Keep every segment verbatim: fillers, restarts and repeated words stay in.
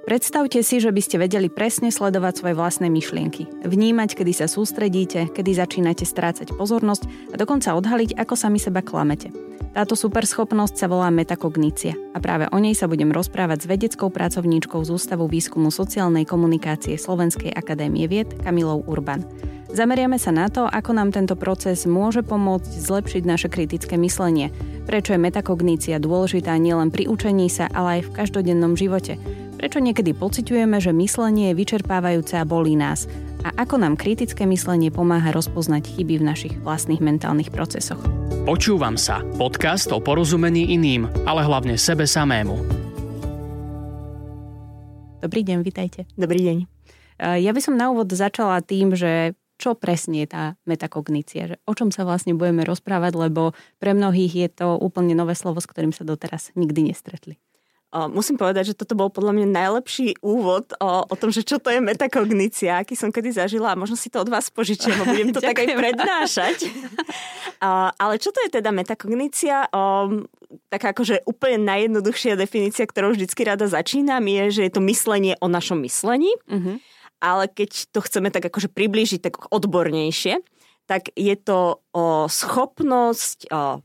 Predstavte si, že by ste vedeli presne sledovať svoje vlastné myšlienky. Vnímať, kedy sa sústredíte, kedy začínate strácať pozornosť a dokonca odhaliť, ako sami seba klamete. Táto superschopnosť sa volá metakognícia a práve o nej sa budem rozprávať s vedeckou pracovníčkou z Ústavu výskumu sociálnej komunikácie Slovenskej akadémie vied Kamilou Urban. Zameriame sa na to, ako nám tento proces môže pomôcť zlepšiť naše kritické myslenie, prečo je metakognícia dôležitá nielen pri učení sa, ale aj v každodennom živote, prečo niekedy pociťujeme, že myslenie je vyčerpávajúce a bolí nás a ako nám kritické myslenie pomáha rozpoznať chyby v našich vlastných mentálnych procesoch. Počúvam sa. Podcast o porozumení iným, ale hlavne sebe samému. Dobrý deň, vitajte. Dobrý deň. Ja by som na úvod začala tým, že čo presne je tá metakognícia, že o čom sa vlastne budeme rozprávať, lebo pre mnohých je to úplne nové slovo, s ktorým sa doteraz nikdy nestretli. Musím povedať, že toto bol podľa mňa najlepší úvod o, o tom, že čo to je metakognícia, aký som kedy zažila a možno si to od vás požičiem a budem to tak aj prednášať. A, ale čo to je teda metakognícia? O, taká akože úplne najjednoduchšia definícia, ktorou vždycky rada začínam, je, že je to myslenie o našom myslení. Uh-huh. Ale keď to chceme tak akože priblížiť tak odbornejšie, tak je to o schopnosť o,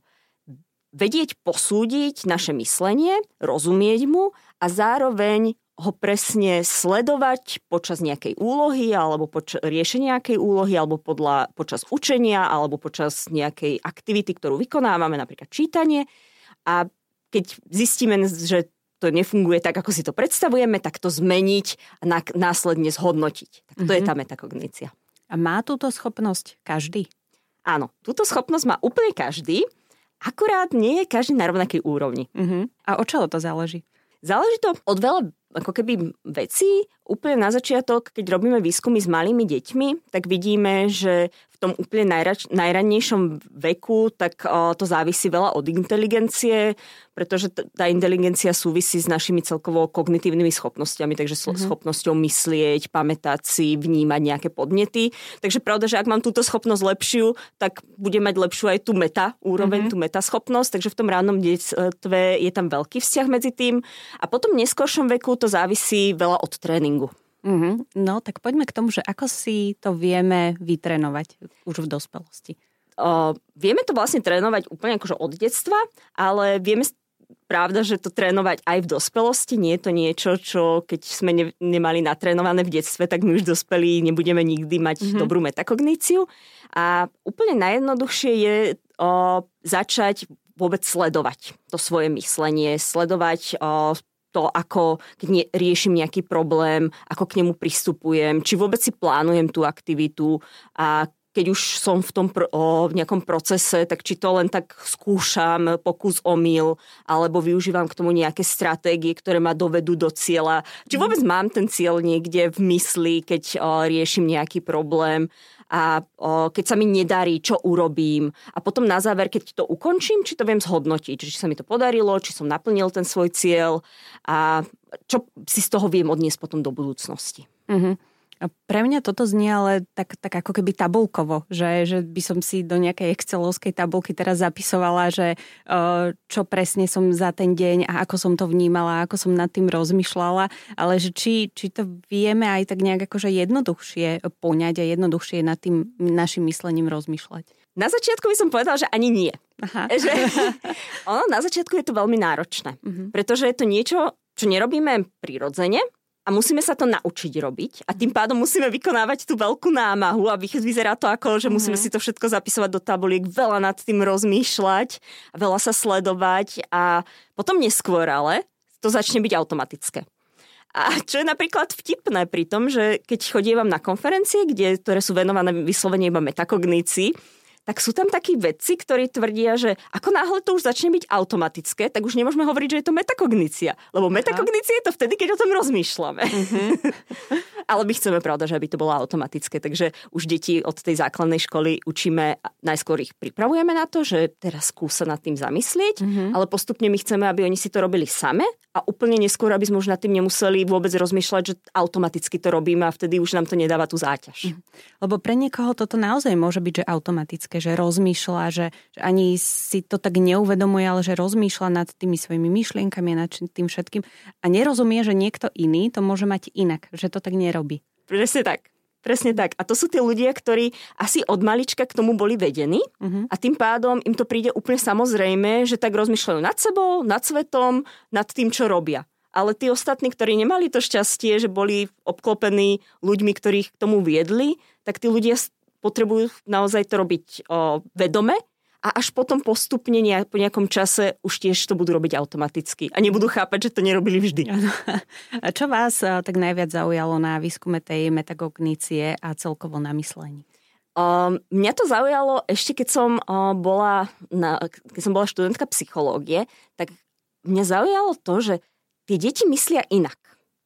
vedieť posúdiť naše myslenie, rozumieť mu a zároveň ho presne sledovať počas nejakej úlohy alebo počas riešenia nejakej úlohy alebo podľa, počas učenia alebo počas nejakej aktivity, ktorú vykonávame, napríklad čítanie. A keď zistíme, že to nefunguje tak, ako si to predstavujeme, tak to zmeniť a následne zhodnotiť. Tak to mm-hmm. je tá metakognícia. A má túto schopnosť každý? Áno, túto schopnosť má úplne každý, akurát nie je každý na rovnakej úrovni. Uh-huh. A od čoho to záleží? Záleží to od veľa ako keby vecí. Úplne na začiatok, keď robíme výskumy s malými deťmi, tak vidíme, že v tom úplne najrač, najrannejšom veku tak o, to závisí veľa od inteligencie, pretože t- tá inteligencia súvisí s našimi celkovo kognitívnymi schopnosťami, takže mm-hmm. schopnosťou myslieť, pamätať si, vnímať nejaké podnety. Takže pravda, že ak mám túto schopnosť lepšiu, tak budem mať lepšiu aj tú meta úroveň, mm-hmm. tú meta schopnosť, takže v tom rannom detstve je tam veľký vzťah medzi tým. A potom v neskoršom veku to závisí veľa od tréningu. Mm-hmm. No, tak poďme k tomu, že ako si to vieme vytrénovať už v dospelosti. Uh, vieme to vlastne trénovať úplne akože od detstva, ale vieme, pravda, že to trénovať aj v dospelosti. Nie je to niečo, čo keď sme ne, nemali natrénované v detstve, tak my už dospelí nebudeme nikdy mať mm-hmm. dobrú metakogníciu. A úplne najjednoduchšie je uh, začať vôbec sledovať to svoje myslenie, sledovať uh, to, ako keď ne, riešim nejaký problém, ako k nemu pristupujem, či vôbec si plánujem tú aktivitu a keď už som v tom pro, o, v nejakom procese, tak či to len tak skúšam, pokus omyl, alebo využívam k tomu nejaké stratégie, ktoré ma dovedú do cieľa. Či vôbec mám ten cieľ niekde v mysli, keď o, riešim nejaký problém a o, keď sa mi nedarí, čo urobím. A potom na záver, keď to ukončím, či to viem zhodnotiť, či sa mi to podarilo, či som naplnil ten svoj cieľ a čo si z toho viem odniesť potom do budúcnosti. Mhm. A pre mňa toto znie ale tak, tak ako keby tabuľkovo, že, že by som si do nejakej excelovskej tabuľky teraz zapisovala, že čo presne som za ten deň a ako som to vnímala, ako som nad tým rozmýšľala, ale že či, či to vieme aj tak nejak akože jednoduchšie poňať a jednoduchšie nad tým našim myslením rozmýšľať. Na začiatku by som povedala, že ani nie. Aha. Že, ono, na začiatku je to veľmi náročné, uh-huh. pretože je to niečo, čo nerobíme prirodzene, a musíme sa to naučiť robiť a tým pádom musíme vykonávať tú veľkú námahu a vyzerá to ako, že musíme mm-hmm. si to všetko zapisovať do tabuliek, veľa nad tým rozmýšľať, veľa sa sledovať a potom neskôr ale to začne byť automatické. A čo je napríklad vtipné pri tom, že keď chodievam na konferencie, kde, ktoré sú venované vyslovene iba metakognícii, tak sú tam takí vedci, ktorí tvrdia, že ako náhle to už začne byť automatické, tak už nemôžeme hovoriť, že je to metakognícia. Lebo metakognícia je to vtedy, keď o tom rozmýšľame. Uh-huh. Ale my chceme, pravda, že aby to bolo automatické. Takže už deti od tej základnej školy učíme, najskôr ich pripravujeme na to, že teraz skúsa nad tým zamyslieť, uh-huh. ale postupne my chceme, aby oni si to robili same a úplne neskôr, aby sme už nad tým nemuseli vôbec rozmýšľať, že automaticky to robíme a vtedy už nám to nedáva tú záťaž. Uh-huh. Lebo pre niekoho toto naozaj môže byť, že automatické. také, že rozmýšľa, že, že ani si to tak neuvedomuje, ale že rozmýšľa nad tými svojimi myšlienkami, nad tým všetkým a nerozumie, že niekto iný to môže mať inak, že to tak nerobí. Presne tak. Presne tak. A to sú tí ľudia, ktorí asi od malička k tomu boli vedení uh-huh. a tým pádom im to príde úplne samozrejme, že tak rozmýšľajú nad sebou, nad svetom, nad tým, čo robia. Ale tí ostatní, ktorí nemali to šťastie, že boli obklopení ľuďmi, ktorých k tomu viedli, tak tí ľudia potrebujú naozaj to robiť o, vedome a až potom postupne nejak, po nejakom čase už tiež to budú robiť automaticky. A nebudú chápať, že to nerobili vždy. A čo vás tak najviac zaujalo na výskume tej metagognície a celkovo na myslení? Um, mňa to zaujalo ešte, keď som, uh, bola, na, keď som bola študentka psychológie, tak mňa zaujalo to, že tie deti myslia inak.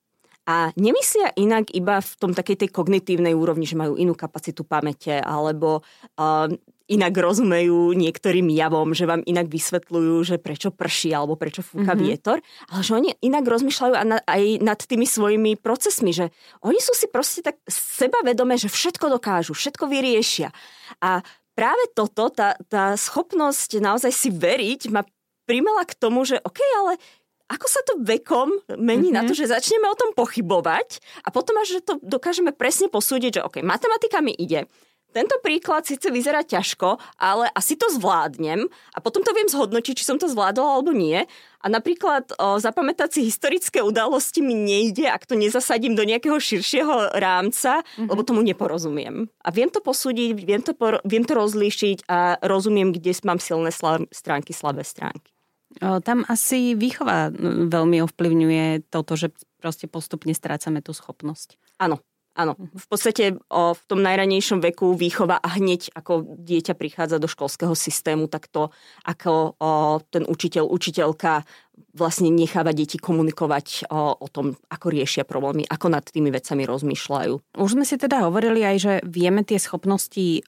A nemyslia inak iba v tom takej tej kognitívnej úrovni, že majú inú kapacitu pamäte, alebo uh, inak rozumejú niektorým javom, že vám inak vysvetľujú, že prečo prší, alebo prečo fúka mm-hmm. vietor, ale že oni inak rozmýšľajú aj nad tými svojimi procesmi, že oni sú si proste tak sebavedomé, že všetko dokážu, všetko vyriešia. A práve toto, tá, tá schopnosť naozaj si veriť ma primela k tomu, že OK, ale ako sa to vekom mení mm-hmm. na to, že začneme o tom pochybovať a potom až, že to dokážeme presne posúdiť, že OK, matematika mi ide. Tento príklad síce vyzerá ťažko, ale asi to zvládnem a potom to viem zhodnotiť, či som to zvládol alebo nie. A napríklad o, zapamätať si historické udalosti mi nejde, ak to nezasadím do nejakého širšieho rámca, mm-hmm. lebo tomu neporozumiem. A viem to posúdiť, viem to, por- viem to rozlíšiť a rozumiem, kde mám silné sla- stránky, slabé stránky. O, tam asi výchova veľmi ovplyvňuje toto, že proste postupne strácame tú schopnosť. Áno. Áno, v podstate o, v tom najranejšom veku výchova a hneď ako dieťa prichádza do školského systému, tak to ako o, ten učiteľ, učiteľka vlastne necháva deti komunikovať o, o tom, ako riešia problémy, ako nad tými vecami rozmýšľajú. Už sme si teda hovorili aj, že vieme tie schopnosti o,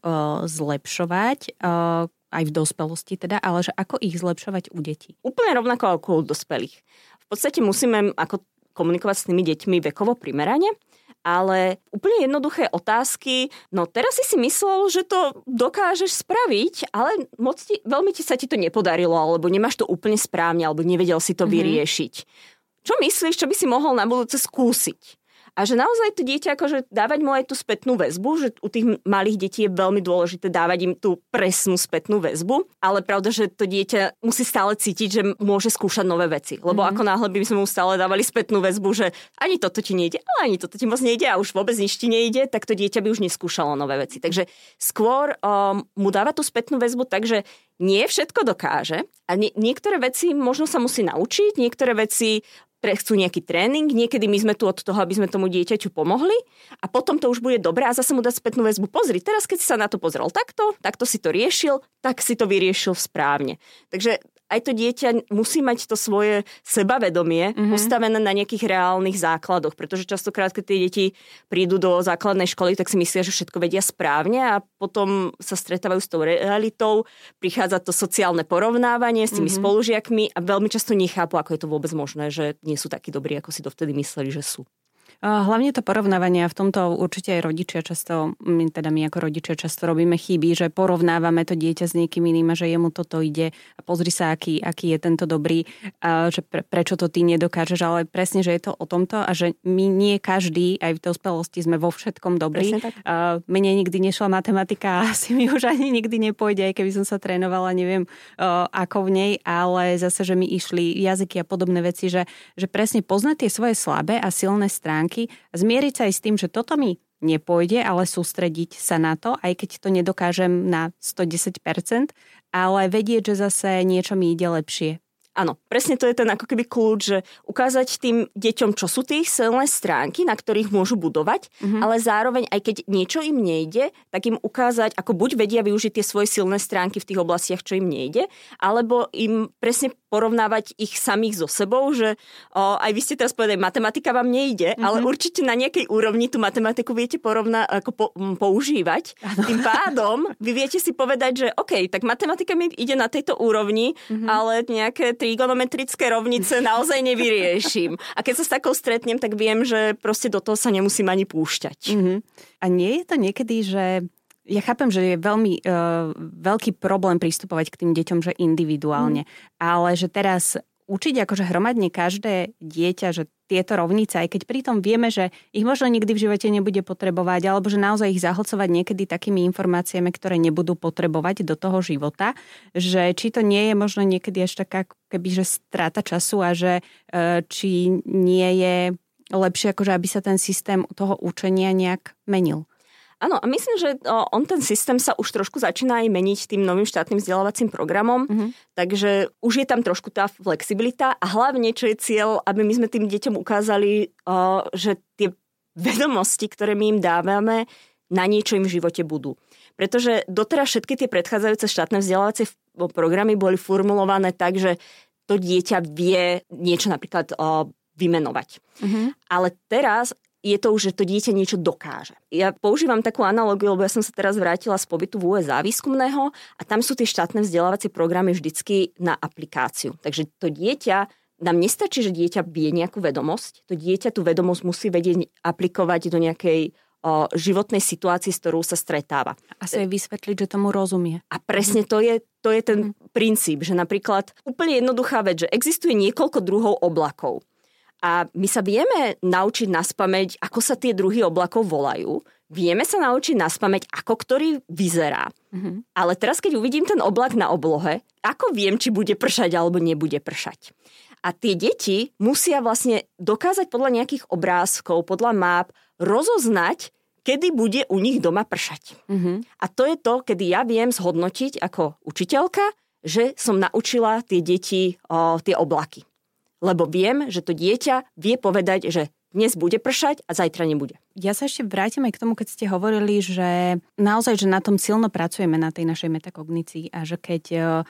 zlepšovať, o, aj v dospelosti teda, ale že ako ich zlepšovať u detí? Úplne rovnako ako u dospelých. V podstate musíme ako komunikovať s tými deťmi vekovo primerane, ale úplne jednoduché otázky, no teraz si si myslel, že to dokážeš spraviť, ale moc ti, veľmi ti sa ti to nepodarilo, alebo nemáš to úplne správne, alebo nevedel si to mm-hmm. vyriešiť. Čo myslíš, čo by si mohol na budúce skúsiť? A že naozaj to dieťa, akože dávať mu aj tú spätnú väzbu, že u tých malých detí je veľmi dôležité dávať im tú presnú spätnú väzbu, ale pravda, že to dieťa musí stále cítiť, že môže skúšať nové veci. Lebo mm-hmm. ako náhle by sme mu stále dávali spätnú väzbu, že ani toto ti nejde, ale ani toto ti moc nejde a už vôbec nič ti nejde, tak to dieťa by už neskúšalo nové veci. Takže skôr um, mu dáva tú spätnú väzbu, takže nie všetko dokáže a nie, niektoré veci možno sa musí naučiť, niektoré veci chcú nejaký tréning, niekedy my sme tu od toho, aby sme tomu dieťaťu pomohli a potom to už bude dobré a zase mu dať spätnú väzbu. Pozri, teraz keď si sa na to pozrel takto, takto si to riešil, tak si to vyriešil správne. Takže aj to dieťa musí mať to svoje sebavedomie mm-hmm. postavené na nejakých reálnych základoch, pretože častokrát, keď tie deti prídu do základnej školy, tak si myslia, že všetko vedia správne a potom sa stretávajú s tou realitou, prichádza to sociálne porovnávanie s tými mm-hmm. spolužiakmi a veľmi často nechápu, ako je to vôbec možné, že nie sú takí dobrí, ako si dovtedy mysleli, že sú. Hlavne to porovnávanie, a v tomto určite aj rodičia často, my, teda my ako rodičia často robíme chyby, že porovnávame to dieťa s niekým iným a že jemu toto ide a pozri sa, aký, aký je tento dobrý, a že pre, prečo to ty nedokážeš, ale presne, že je to o tomto a že my nie každý, aj v dospelosti sme vo všetkom dobrí. Mne nikdy nešla matematika a asi mi už ani nikdy nepôjde, aj keby som sa trénovala, neviem ako v nej, ale zase, že mi išli jazyky a podobné veci, že, že presne poznať tie svoje slabé a silné stránky, zmieriť sa aj s tým, že toto mi nepôjde, ale sústrediť sa na to, aj keď to nedokážem na sto desať percent, ale vedieť, že zase niečo mi ide lepšie. Áno, presne to je ten ako keby kľúč, že ukázať tým deťom, čo sú tie silné stránky, na ktorých môžu budovať, mm-hmm. ale zároveň, aj keď niečo im nejde, tak im ukázať, ako buď vedia využiť tie svoje silné stránky v tých oblastiach, čo im nejde, alebo im presne porovnávať ich samých so sebou, že o, aj vy ste teraz povedali, matematika vám nejde, mm-hmm. ale určite na nejakej úrovni tú matematiku viete porovna, ako po, m, používať. Ano. Tým pádom vy viete si povedať, že OK, tak matematika mi ide na tejto úrovni, mm-hmm. ale nejaké trigonometrické rovnice naozaj nevyrieším. A keď sa s takou stretnem, tak viem, že proste do toho sa nemusím ani púšťať. Mm-hmm. A nie je to niekedy, že Ja chápem, že je veľmi uh, veľký problém pristupovať k tým deťom, že individuálne. Mm. Ale že teraz učiť akože hromadne každé dieťa, že tieto rovnice, aj keď pritom vieme, že ich možno nikdy v živote nebude potrebovať, alebo že naozaj ich zahlcovať niekedy takými informáciami, ktoré nebudú potrebovať do toho života, že či to nie je možno niekedy až taká keby, že strata času a že uh, či nie je lepšie, akože aby sa ten systém toho učenia nejak menil. Áno, a myslím, že on ten systém sa už trošku začína aj meniť tým novým štátnym vzdelávacím programom, mm-hmm. takže už je tam trošku tá flexibilita a hlavne, čo je cieľ, aby my sme tým deťom ukázali, že tie vedomosti, ktoré my im dávame, na niečo im v živote budú. Pretože doteraz všetky tie predchádzajúce štátne vzdelávacie programy boli formulované tak, že to dieťa vie niečo napríklad vymenovať. Mm-hmm. Ale teraz je to už, že to dieťa niečo dokáže. Ja používam takú analogiu, lebo ja som sa teraz vrátila z pobytu v ú es á výskumného a tam sú tie štátne vzdelávacie programy vždycky na aplikáciu. Takže to dieťa, nám nestačí, že dieťa vie nejakú vedomosť, to dieťa tú vedomosť musí vedieť aplikovať do nejakej o, životnej situácii, s ktorou sa stretáva. A sa jej vysvetliť, že tomu rozumie. A presne to je, to je ten mm. princíp, že napríklad úplne jednoduchá vec, že existuje niekoľko druhov oblakov. A my sa vieme naučiť naspamäť, ako sa tie druhy oblakov volajú. Vieme sa naučiť naspamäť, ako ktorý vyzerá. Mm-hmm. Ale teraz, keď uvidím ten oblak na oblohe, ako viem, či bude pršať alebo nebude pršať. A tie deti musia vlastne dokázať podľa nejakých obrázkov, podľa map, rozoznať, kedy bude u nich doma pršať. Mm-hmm. A to je to, kedy ja viem zhodnotiť ako učiteľka, že som naučila tie deti o, tie oblaky. Lebo viem, že to dieťa vie povedať, že dnes bude pršať a zajtra nebude. Ja sa ešte vrátim aj k tomu, keď ste hovorili, že naozaj, že na tom silno pracujeme, na tej našej metakognícii a že keď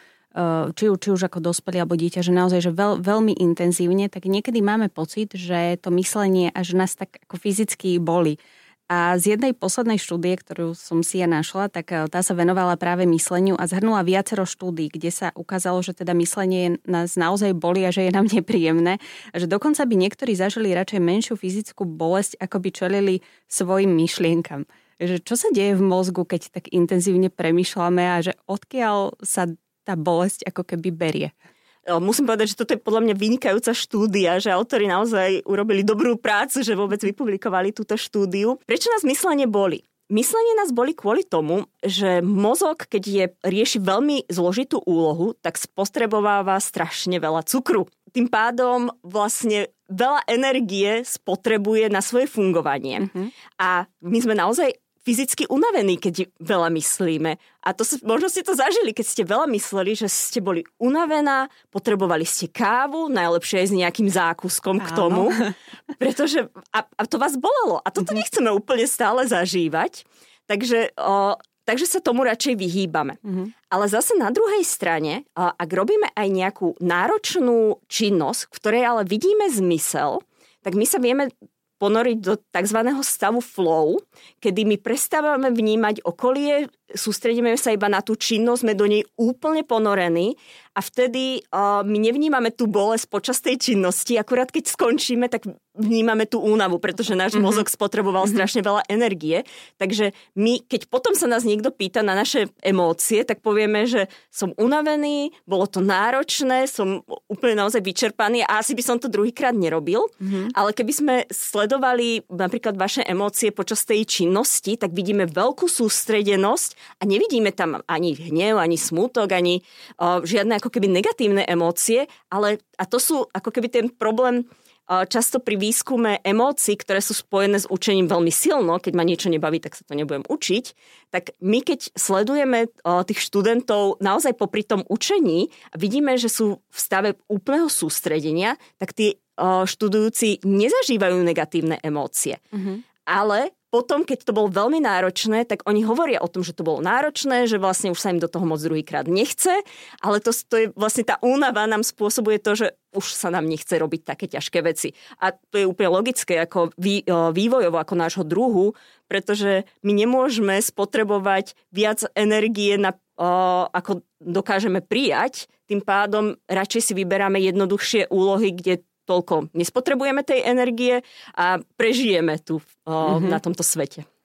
či, či už ako dospelý alebo dieťa, že naozaj že veľ, veľmi intenzívne, tak niekedy máme pocit, že to myslenie až nás tak ako fyzicky bolí. A z jednej poslednej štúdie, ktorú som si ja našla, tak tá sa venovala práve mysleniu a zhrnula viacero štúdií, kde sa ukázalo, že teda myslenie nás naozaj bolí a že je nám nepríjemné. A že dokonca by niektorí zažili radšej menšiu fyzickú bolesť, ako by čelili svojim myšlienkam. Že čo sa deje v mozgu, keď tak intenzívne premýšľame a že odkiaľ sa tá bolesť ako keby berie? Musím povedať, že toto je podľa mňa vynikajúca štúdia, že autori naozaj urobili dobrú prácu, že vôbec vypublikovali túto štúdiu. Prečo nás myslenie boli? Myslenie nás boli kvôli tomu, že mozog, keď je, rieši veľmi zložitú úlohu, tak spotrebováva strašne veľa cukru. Tým pádom vlastne veľa energie spotrebuje na svoje fungovanie. Mm-hmm. A my sme naozaj fyzicky unavení, keď veľa myslíme. A to možno ste to zažili, keď ste veľa mysleli, že ste boli unavená, potrebovali ste kávu, najlepšie aj s nejakým zákuskom Áno. k tomu, pretože a, a to vás bolelo. A toto mm-hmm. nechceme úplne stále zažívať, takže, o, takže sa tomu radšej vyhýbame. Mm-hmm. Ale zase na druhej strane, ak robíme aj nejakú náročnú činnosť, v ktorej ale vidíme zmysel, tak my sa vieme ponoriť do tzv. Stavu flow, kedy my prestávame vnímať okolie, sústredíme sa iba na tú činnosť, sme do nej úplne ponorení a vtedy uh, my nevnímame tú bolesť počas tej činnosti, akurát keď skončíme, tak vnímame tú únavu, pretože náš mm-hmm. mozog spotreboval mm-hmm. strašne veľa energie. Takže my, keď potom sa nás niekto pýta na naše emócie, tak povieme, že som unavený, bolo to náročné, som úplne naozaj vyčerpaný a asi by som to druhýkrát nerobil. Mm-hmm. Ale keby sme sledovali napríklad vaše emócie počas tej činnosti, tak vidíme veľkú sústredenosť a nevidíme tam ani hnev, ani smútok, ani uh, žiadne ako keby negatívne emócie, ale a to sú ako keby ten problém uh, často pri výskume emócií, ktoré sú spojené s učením veľmi silno, keď ma niečo nebaví, tak sa to nebudem učiť, tak my keď sledujeme uh, tých študentov naozaj popri tom učení a vidíme, že sú v stave úplného sústredenia, tak tí uh, študujúci nezažívajú negatívne emócie. Mm-hmm. Ale potom, keď to bolo veľmi náročné, tak oni hovoria o tom, že to bolo náročné, že vlastne už sa im do toho moc druhýkrát nechce, ale to, to je vlastne tá únava nám spôsobuje to, že už sa nám nechce robiť také ťažké veci. A to je úplne logické ako vý, vývojovo, ako nášho druhu, pretože my nemôžeme spotrebovať viac energie, na, o, ako dokážeme prijať, tým pádom radšej si vyberáme jednoduchšie úlohy, kde toľko nespotrebujeme tej energie a prežijeme tu o, mm-hmm. na tomto svete.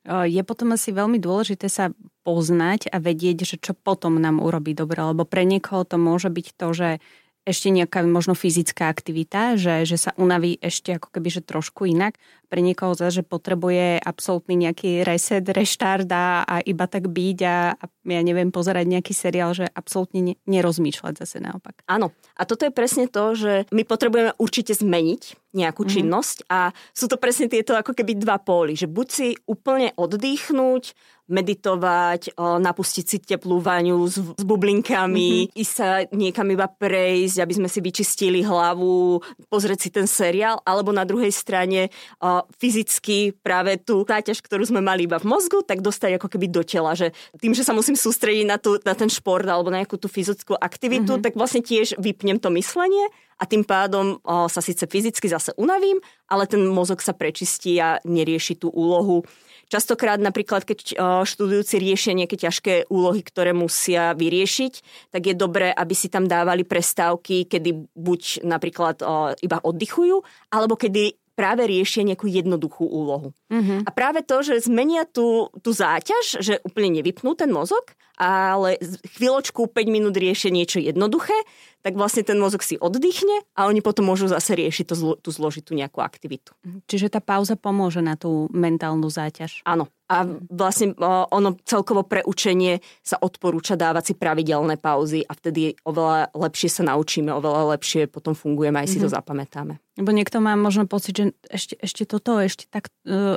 Je potom asi veľmi dôležité sa poznať a vedieť, že čo potom nám urobí dobre, lebo pre niekoho to môže byť to, že ešte nejaká možno fyzická aktivita, že, že sa unaví ešte ako keby, že trošku inak. Pre niekoho zase, že potrebuje absolútny nejaký reset, reštart a, a iba tak byť a, a ja neviem, pozerať nejaký seriál, že absolútne ne, nerozmýšľať zase naopak. Áno. A toto je presne to, že my potrebujeme určite zmeniť nejakú mm-hmm. činnosť a sú to presne tieto ako keby dva póly, že buď si úplne oddychnúť, meditovať, napustiť si teplú vaňu s, s bublinkami, mm-hmm. ísť sa niekam iba prejsť, aby sme si vyčistili hlavu, pozrieť si ten seriál, alebo na druhej strane o, fyzicky práve tú záťaž, ktorú sme mali iba v mozgu, tak dostať ako keby do tela, že tým, že sa musím sústrediť na, tú, na ten šport alebo na nejakú tú fyzickú aktivitu, mm-hmm. tak vlastne tiež vypnem to myslenie a tým pádom o, sa síce fyzicky zase unavím, ale ten mozog sa prečistí a nerieši tú úlohu. Častokrát napríklad, keď študujúci riešia nejaké ťažké úlohy, ktoré musia vyriešiť, tak je dobré, aby si tam dávali prestávky, kedy buď napríklad iba oddychujú, alebo kedy práve riešia nejakú jednoduchú úlohu. Mm-hmm. A práve to, že zmenia tú, tú záťaž, že úplne nevypnú ten mozog, ale chvíľočku päť minút riešia niečo jednoduché, tak vlastne ten mozog si oddychne a oni potom môžu zase riešiť to zlo, tú zložitú nejakú aktivitu. Čiže tá pauza pomôže na tú mentálnu záťaž. Áno. A vlastne ono celkovo pre učenie sa odporúča dávať si pravidelné pauzy a vtedy oveľa lepšie sa naučíme, oveľa lepšie potom fungujeme, aj si mm-hmm. to zapamätáme. Lebo niekto má možno pocit, že ešte, ešte toto, ešte, tak,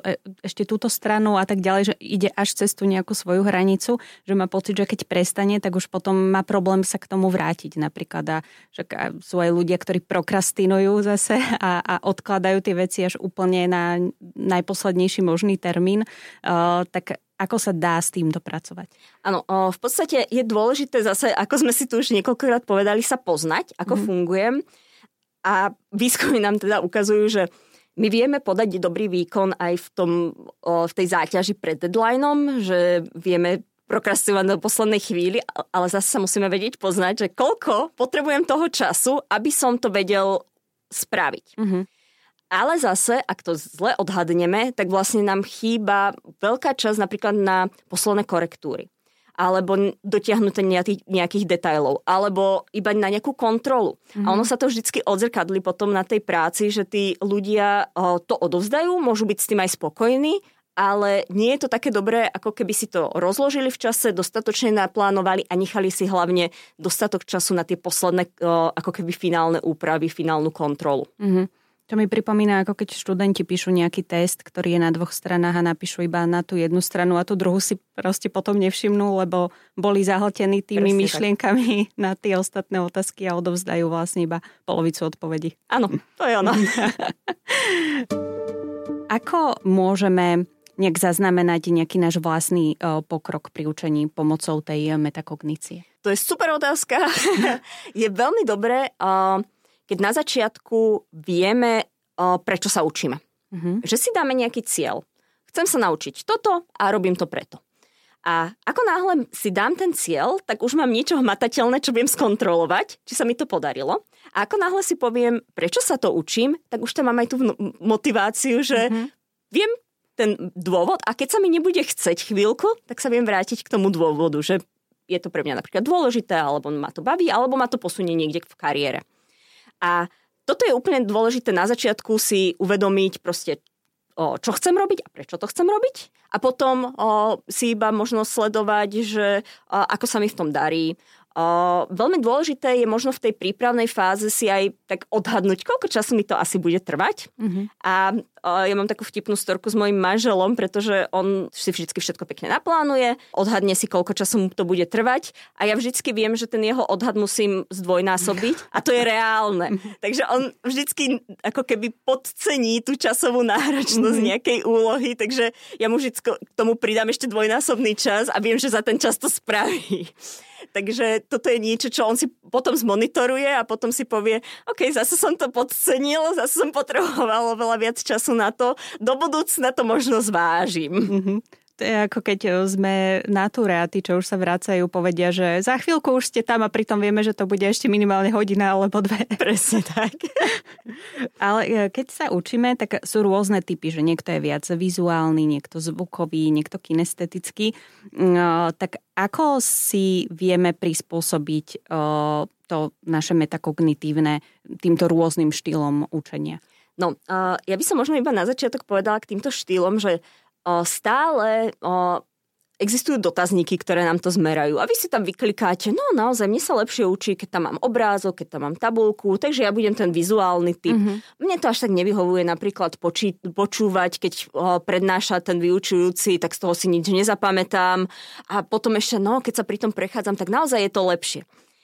ešte túto stranu a tak ďalej, že ide až cez tú nejakú svoju hranicu, že má pocit, že keď prestane, tak už potom má problém sa k tomu vrátiť napríklad. A že sú aj ľudia, ktorí prokrastinujú zase a, a odkladajú tie veci až úplne na najposlednejší možný termín. Uh, tak ako sa dá s týmto pracovať? Áno, v podstate je dôležité zase, ako sme si tu už niekoľkokrát povedali, sa poznať, ako mm. fungujem. A výskumy nám teda ukazujú, že my vieme podať dobrý výkon aj v, tom, v tej záťaži pred deadlineom, že vieme prokrastinovať do poslednej chvíli, ale zase sa musíme vedieť poznať, že koľko potrebujem toho času, aby som to vedel spraviť. Mm-hmm. Ale zase, ak to zle odhadneme, tak vlastne nám chýba veľká časť napríklad na posledné korektúry. Alebo dotiahnutie nejakých, nejakých detailov. Alebo iba na nejakú kontrolu. Mm-hmm. A ono sa to vždycky odzrkadlí potom na tej práci, že tí ľudia to odovzdajú, môžu byť s tým aj spokojní, ale nie je to také dobré, ako keby si to rozložili v čase, dostatočne naplánovali a nechali si hlavne dostatok času na tie posledné, ako keby finálne úpravy, finálnu kontrolu. Mm-hmm. To mi pripomína, ako keď študenti píšu nejaký test, ktorý je na dvoch stranách a napíšu iba na tú jednu stranu a tú druhú si proste potom nevšimnú, lebo boli zahltení tými Presne myšlienkami tak. na tie ostatné otázky a odovzdajú vlastne iba polovicu odpovedí. Áno, to je ono. Ako môžeme nejak zaznamenať nejaký náš vlastný o, pokrok pri učení pomocou tej metakognície? To je super otázka. Je veľmi dobré... Uh... keď na začiatku vieme, prečo sa učíme. Mm-hmm. Že si dáme nejaký cieľ. Chcem sa naučiť toto a robím to preto. A ako náhle si dám ten cieľ, tak už mám niečo hmatateľné, čo viem skontrolovať, či sa mi to podarilo. A ako náhle si poviem, prečo sa to učím, tak už tam mám aj tú motiváciu, že mm-hmm. viem ten dôvod a keď sa mi nebude chceť chvíľku, tak sa viem vrátiť k tomu dôvodu, že je to pre mňa napríklad dôležité, alebo ma to baví, alebo ma to posunie niekde v kariére. A toto je úplne dôležité na začiatku si uvedomiť proste, o, čo chcem robiť a prečo to chcem robiť. A potom o, si iba možno sledovať, že o, ako sa mi v tom darí. O, veľmi dôležité je možno v tej prípravnej fáze si aj tak odhadnúť, koľko času mi to asi bude trvať. Mm-hmm. A o, ja mám takú vtipnú storku s mojím manželom, pretože on si vždycky všetko pekne naplánuje, odhadne si, koľko času mu to bude trvať a ja vždycky viem, že ten jeho odhad musím zdvojnásobiť a to je reálne. Takže on vždycky ako keby podcení tú časovú náročnosť mm-hmm. nejakej úlohy, takže ja mu vždycky k tomu pridám ešte dvojnásobný čas a viem, že za ten čas to spraví. Takže toto je niečo, čo on si potom zmonitoruje a potom si povie, OK, zase som to podcenil, zase som potreboval veľa viac času na to, do budúcna to možno zvážim. Mm-hmm. To je ako keď sme na túre a tí, čo už sa vracajú, povedia, že za chvíľku už ste tam a pritom vieme, že to bude ešte minimálne hodina alebo dve. Presne tak. Ale keď sa učíme, tak sú rôzne typy, že niekto je viac vizuálny, niekto zvukový, niekto kinestetický. Tak ako si vieme prispôsobiť to naše metakognitívne týmto rôznym štýlom učenia? No, ja by som možno iba na začiatok povedala k týmto štýlom, že stále o, existujú dotazníky, ktoré nám to zmerajú. A vy si tam vyklikáte, no naozaj, mne sa lepšie učí, keď tam mám obrázok, keď tam mám tabuľku, takže ja budem ten vizuálny typ. Mm-hmm. Mne to až tak nevyhovuje napríklad počí, počúvať, keď o, prednáša ten vyučujúci, tak z toho si nič nezapamätám. A potom ešte, no, keď sa pri tom prechádzam, tak naozaj je to lepšie.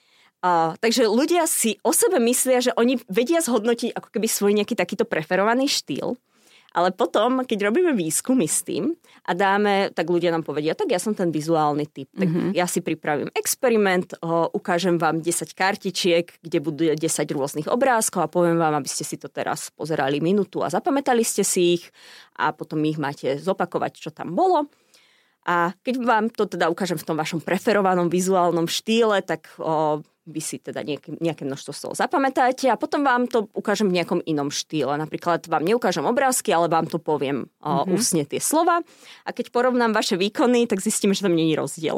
Uh, takže ľudia si o sebe myslia, že oni vedia zhodnotiť ako keby svoj nejaký takýto preferovaný štýl. Ale potom, keď robíme výskumy s tým a dáme, tak ľudia nám povedia, tak ja som ten vizuálny typ. Tak mm-hmm. ja si pripravím experiment, o, ukážem vám desať kartičiek, kde budú desať rôznych obrázkov a poviem vám, aby ste si to teraz pozerali minútu a zapamätali ste si ich a potom ich máte zopakovať, čo tam bolo. A keď vám to teda ukážem v tom vašom preferovanom vizuálnom štýle, tak o, vy si teda nejaké, nejaké množstvo z toho zapamätáte a potom vám to ukážem v nejakom inom štýle. Napríklad vám neukážem obrázky, ale vám to poviem mm-hmm. ústne tie slova. A keď porovnám vaše výkony, tak zistíme, že tam nie je rozdiel.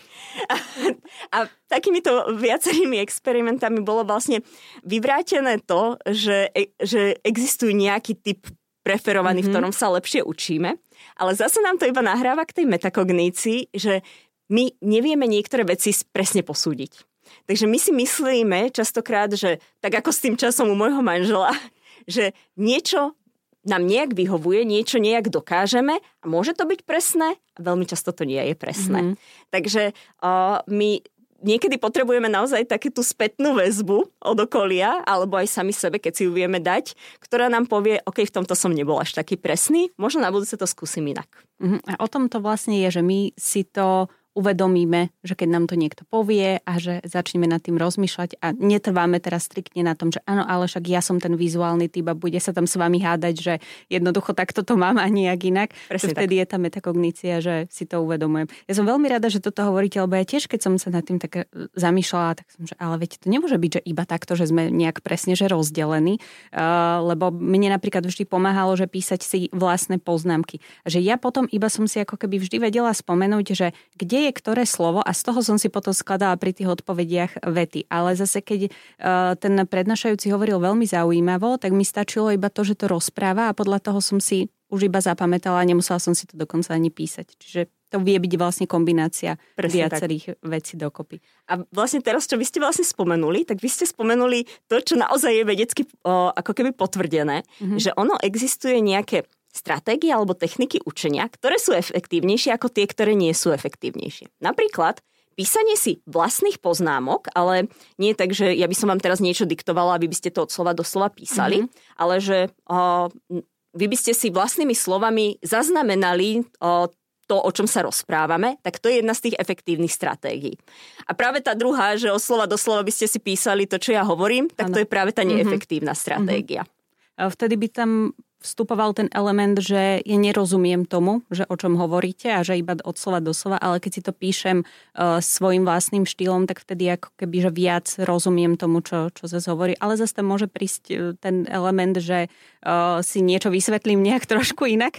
A, a takýmito viacerými experimentami bolo vlastne vyvrátené to, že, že existuje nejaký typ preferovaný, mm-hmm. v ktorom sa lepšie učíme. Ale zase nám to iba nahráva k tej metakognícii, že my nevieme niektoré veci presne posúdiť. Takže my si myslíme častokrát, že tak ako s tým časom u môjho manžela, že niečo nám nejak vyhovuje, niečo nejak dokážeme a môže to byť presné a veľmi často to nie je presné. Mm. Takže uh, my niekedy potrebujeme naozaj takú tú spätnú väzbu od okolia, alebo aj sami sebe, keď si ju vieme dať, ktorá nám povie, OK, v tomto som nebol až taký presný, možno na budúce to skúsim inak. Mm. A o tom to vlastne je, že my si to uvedomíme, že keď nám to niekto povie a že začneme nad tým rozmýšľať a netrváme teraz striktne na tom, že áno, ale však ja som ten vizuálny typ a bude sa tam s vami hádať, že jednoducho takto to mám a nejak inak. Presne vtedy tak. Je tá metakognícia, že si to uvedomujem. Ja som veľmi rada, že toto hovoríte, lebo ja tiež, keď som sa nad tým tak zamýšľala, tak som, že ale veď to nemôže byť, že iba takto, že sme nejak presne, že rozdelení, uh, lebo mne napríklad vždy pomáhalo, že písať si vlastné poznámky. Že ja potom iba som si ako keby vždy vedela spomenúť, že kde je ktoré slovo a z toho som si potom skladala pri tých odpovediach vety. Ale zase, keď uh, ten prednášajúci hovoril veľmi zaujímavo, tak mi stačilo iba to, že to rozpráva a podľa toho som si už iba zapamätala a nemusela som si to dokonca ani písať. Čiže to vie byť vlastne kombinácia presne viacerých tak. Vecí dokopy. A vlastne teraz, čo vy ste vlastne spomenuli, tak vy ste spomenuli to, čo naozaj je vedecky o, ako keby potvrdené, mm-hmm. že ono existuje nejaké stratégie alebo techniky učenia, ktoré sú efektívnejšie ako tie, ktoré nie sú efektívnejšie. Napríklad písanie si vlastných poznámok, ale nie je tak, že ja by som vám teraz niečo diktovala, aby by ste to od slova do slova písali, mm-hmm. ale že o, vy by ste si vlastnými slovami zaznamenali o, to, o čom sa rozprávame, tak to je jedna z tých efektívnych stratégií. A práve tá druhá, že od slova do slova by ste si písali to, čo ja hovorím, tak ano. To je práve tá neefektívna mm-hmm. stratégia. A vtedy by tam vstupoval ten element, že ja nerozumiem tomu, že o čom hovoríte a že iba od slova do slova, ale keď si to píšem uh, svojim vlastným štýlom, tak vtedy ako keby, že viac rozumiem tomu, čo, čo zase hovorí. Ale zase tam môže prísť uh, ten element, že uh, si niečo vysvetlím nejak trošku inak,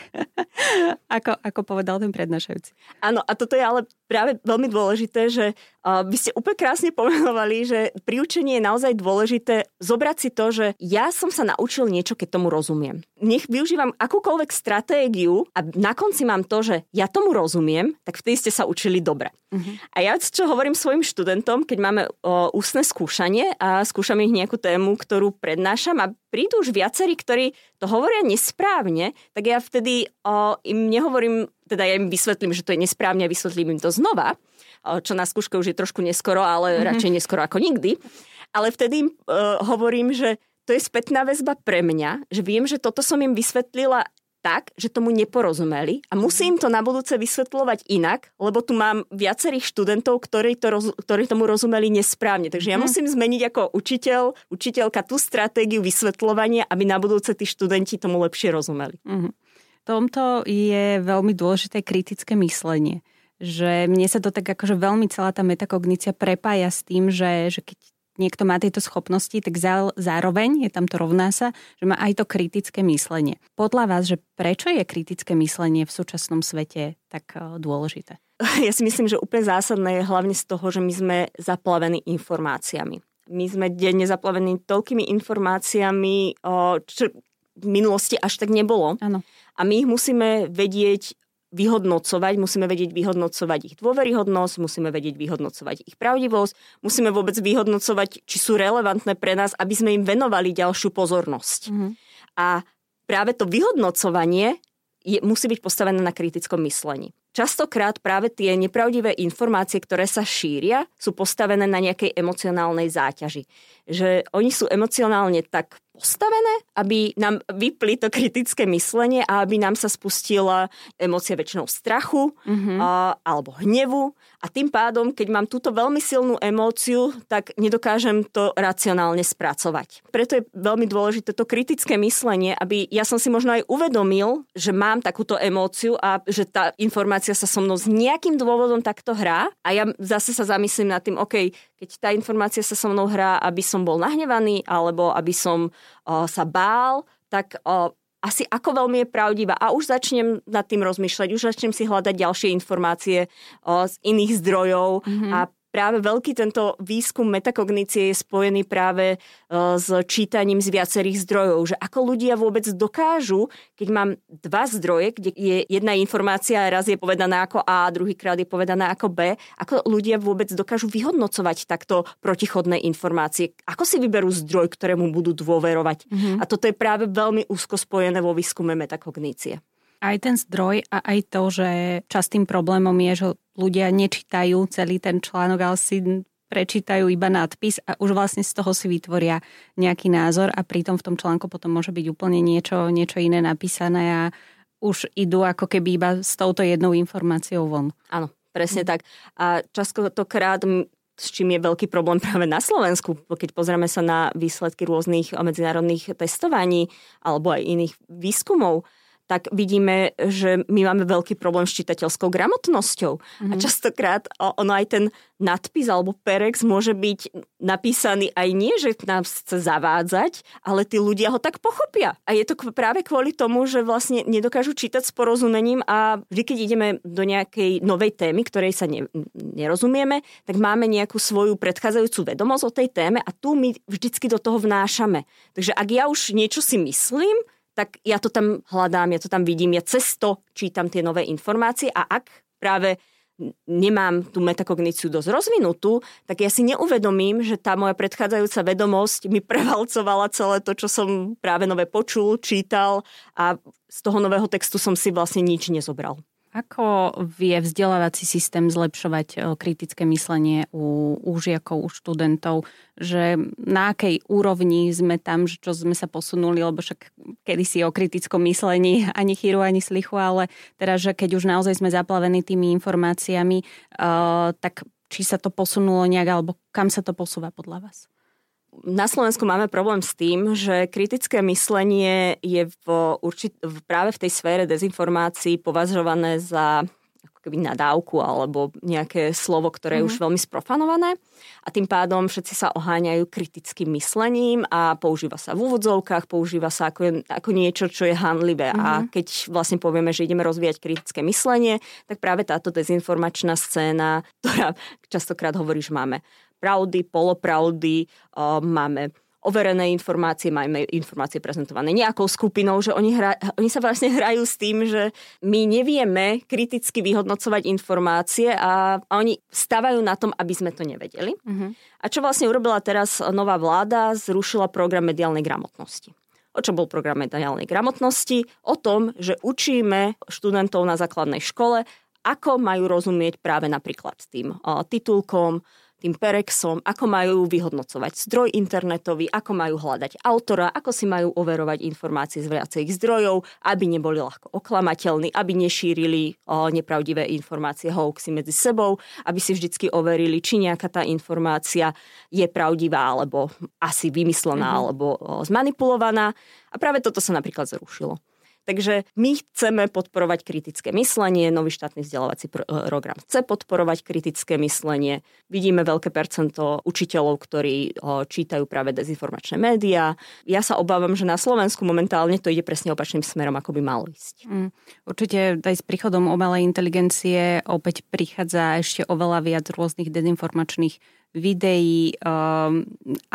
ako, ako povedal ten prednášajúci. Áno, a toto je ale práve veľmi dôležité, že uh, vy ste úplne krásne pomenovali, že pri učení je naozaj dôležité zobrať si to, že ja som sa naučil niečo, keď tomu rozumiem. Nech využívam akúkoľvek stratégiu a na konci mám to, že ja tomu rozumiem, tak vtedy ste sa učili dobre. Uh-huh. A ja čo hovorím svojim študentom, keď máme o, ústne skúšanie a skúšam ich nejakú tému, ktorú prednášam a prídu už viacerí, ktorí to hovoria nesprávne, tak ja vtedy o, im nehovorím, teda ja im vysvetlím, že to je nesprávne a vysvetlím im to znova, o, čo na skúške už je trošku neskoro, ale uh-huh. radšej neskoro ako nikdy. Ale vtedy im o, hovorím, že to je spätná väzba pre mňa, že viem, že toto som im vysvetlila tak, že tomu neporozumeli a musím to na budúce vysvetľovať inak, lebo tu mám viacerých študentov, ktorí, to roz, ktorí tomu rozumeli nesprávne. Takže ja musím zmeniť ako učiteľ, učiteľka tú stratégiu vysvetľovania, aby na budúce tí študenti tomu lepšie rozumeli. Mm-hmm. V tomto je veľmi dôležité kritické myslenie. Že mne sa to tak akože veľmi celá tá metakognícia prepája s tým, že, že keď niekto má tieto schopnosti, tak zároveň, je tam to rovná sa, že má aj to kritické myslenie. Podľa vás, že prečo je kritické myslenie v súčasnom svete tak dôležité? Ja si myslím, že úplne zásadné je hlavne z toho, že my sme zaplavení informáciami. My sme denne zaplavení toľkými informáciami, čo v minulosti až tak nebolo. Áno. A my ich musíme vedieť vyhodnocovať, musíme vedieť vyhodnocovať ich dôveryhodnosť, musíme vedieť vyhodnocovať ich pravdivosť, musíme vôbec vyhodnocovať, či sú relevantné pre nás, aby sme im venovali ďalšiu pozornosť. Mm-hmm. A práve to vyhodnocovanie je, musí byť postavené na kritickom myslení. Častokrát práve tie nepravdivé informácie, ktoré sa šíria, sú postavené na nejakej emocionálnej záťaži. Že oni sú emocionálne tak postavené, aby nám vypli to kritické myslenie a aby nám sa spustila emócia väčšinou strachu mm-hmm. a, alebo hnevu. A tým pádom, keď mám túto veľmi silnú emóciu, tak nedokážem to racionálne spracovať. Preto je veľmi dôležité to kritické myslenie, aby ja som si možno aj uvedomil, že mám takúto emóciu a že tá informácia sa so mnou s nejakým dôvodom takto hrá a ja zase sa zamyslím nad tým, OK, keď tá informácia sa so mnou hrá, aby som bol nahnevaný alebo aby som o, sa bál, tak o, asi ako veľmi je pravdivá. A už začnem nad tým rozmýšľať, už začnem si hľadať ďalšie informácie o, z iných zdrojov mm-hmm. a práve veľký tento výskum metakognície je spojený práve s čítaním z viacerých zdrojov, že ako ľudia vôbec dokážu, keď mám dva zdroje, kde je jedna informácia, raz je povedaná ako A, druhýkrát je povedaná ako B, ako ľudia vôbec dokážu vyhodnocovať takto protichodné informácie. Ako si vyberú zdroj, ktorému budú dôverovať. Mm-hmm. A toto je práve veľmi úzko spojené vo výskume metakognície. Aj ten zdroj a aj to, že častým problémom je, že ľudia nečítajú celý ten článok, ale si prečítajú iba nadpis a už vlastne z toho si vytvoria nejaký názor a pritom v tom článku potom môže byť úplne niečo, niečo iné napísané a už idú ako keby iba s touto jednou informáciou von. Áno, presne mm. tak. A častokrát s čím je veľký problém práve na Slovensku, keď pozrieme sa na výsledky rôznych medzinárodných testovaní alebo aj iných výskumov, tak vidíme, že my máme veľký problém s čitateľskou gramotnosťou. Mm-hmm. A častokrát ono aj ten nadpis alebo perex môže byť napísaný aj nie, že nás chce zavádzať, ale tí ľudia ho tak pochopia. A je to práve kvôli tomu, že vlastne nedokážu čítať s porozumením a vždy, keď ideme do nejakej novej témy, ktorej sa ne, nerozumieme, tak máme nejakú svoju predchádzajúcu vedomosť o tej téme a tu my vždycky do toho vnášame. Takže ak ja už niečo si myslím, tak ja to tam hľadám, ja to tam vidím, ja cez to čítam tie nové informácie a ak práve nemám tú metakogníciu dosť rozvinutú, tak ja si neuvedomím, že tá moja predchádzajúca vedomosť mi prevalcovala celé to, čo som práve nové počul, čítal a z toho nového textu som si vlastne nič nezobral. Ako vie vzdelávací systém zlepšovať kritické myslenie u, u žiakov, u študentov? Že na akej úrovni sme tam, čo sme sa posunuli, lebo však kedysi o kritickom myslení ani chýru, ani slichu, ale teraz, že keď už naozaj sme zaplavení tými informáciami, uh, tak či sa to posunulo nejak, alebo kam sa to posúva podľa vás? Na Slovensku máme problém s tým, že kritické myslenie je v určit- práve v tej sfére dezinformácií považované za ako keby nadávku alebo nejaké slovo, ktoré je mm-hmm. už veľmi sprofanované a tým pádom všetci sa oháňajú kritickým myslením a používa sa v úvodzovkách, používa sa ako, ako niečo, čo je hanlivé. Mm-hmm. A keď vlastne povieme, že ideme rozvíjať kritické myslenie, tak práve táto dezinformačná scéna, ktorá častokrát hovorí, že máme pravdy, polopravdy, uh, máme overené informácie, máme informácie prezentované nejakou skupinou, že oni, hra, oni sa vlastne hrajú s tým, že my nevieme kriticky vyhodnocovať informácie a, a oni stávajú na tom, aby sme to nevedeli. Uh-huh. A čo vlastne urobila teraz nová vláda? Zrušila program mediálnej gramotnosti. O čo bol program mediálnej gramotnosti? O tom, že učíme študentov na základnej škole, ako majú rozumieť práve napríklad tým uh, titulkom, tým perexom, ako majú vyhodnocovať zdroj internetový, ako majú hľadať autora, ako si majú overovať informácie z viacerých zdrojov, aby neboli ľahko oklamateľní, aby nešírili o, nepravdivé informácie, hoaxy medzi sebou, aby si vždycky overili, či nejaká tá informácia je pravdivá, alebo asi vymyslená, mm-hmm. alebo o, zmanipulovaná. A práve toto sa napríklad zrušilo. Takže my chceme podporovať kritické myslenie, nový štátny vzdelávací program chce podporovať kritické myslenie. Vidíme veľké percento učiteľov, ktorí čítajú práve dezinformačné médiá. Ja sa obávam, že na Slovensku momentálne to ide presne opačným smerom, ako by malo ísť. Mm, určite aj s príchodom umelej inteligencie opäť prichádza ešte oveľa viac rôznych dezinformačných videí, um,